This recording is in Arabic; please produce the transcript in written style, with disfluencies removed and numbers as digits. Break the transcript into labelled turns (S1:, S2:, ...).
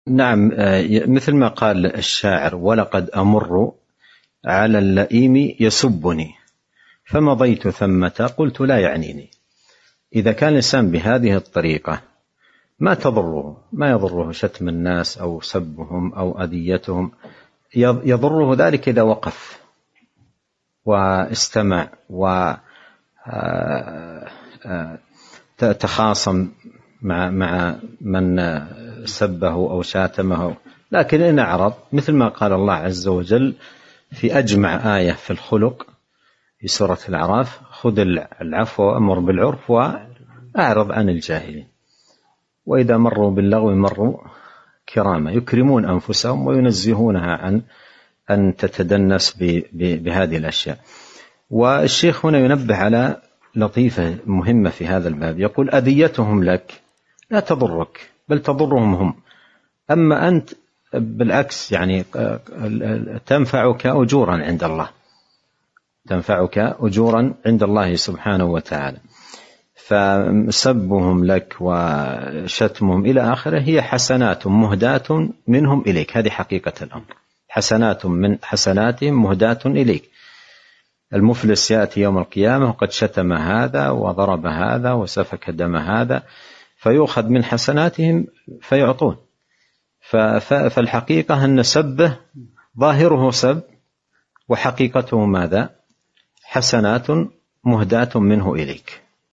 S1: نعم، مثل ما قال الشاعر: ولقد أمر على اللئيم يسبني فمضيت ثمة قلت لا يعنيني. إذا كان الإنسان بهذه الطريقة ما يضره شتم الناس أو سبهم أو أذيتهم، يضره ذلك إذا وقف واستمع وتخاصم مع من سبه أو شاتمه. لكن إن أعرض، مثل ما قال الله عز وجل في أجمع آية في الخلق في سورة الأعراف: خذ العفو وأمر بالعرف وأعرض عن الجاهلين. وإذا مروا باللغو مروا كراما، يكرمون أنفسهم وينزهونها عن أن تتدنس بهذه الأشياء. والشيخ هنا ينبه على لطيفة مهمة في هذا الباب، يقول: أذيتهم لك لا تضرك بل تضرهم هم، أما أنت بالعكس يعني تنفعك أجورا عند الله، تنفعك أجورا عند الله سبحانه وتعالى. فسبهم لك وشتمهم إلى آخره هي حسنات مهداة منهم إليك، هذه حقيقة الأمر، حسنات من حسناتهم مهداة إليك. المفلس يأتي يوم القيامة وقد شتم هذا وضرب هذا وسفك دم هذا، فيؤخذ من حسناتهم فيعطون. فالحقيقة أن سبه ظاهره سب وحقيقته ماذا؟ حسنات مهداة منه إليك.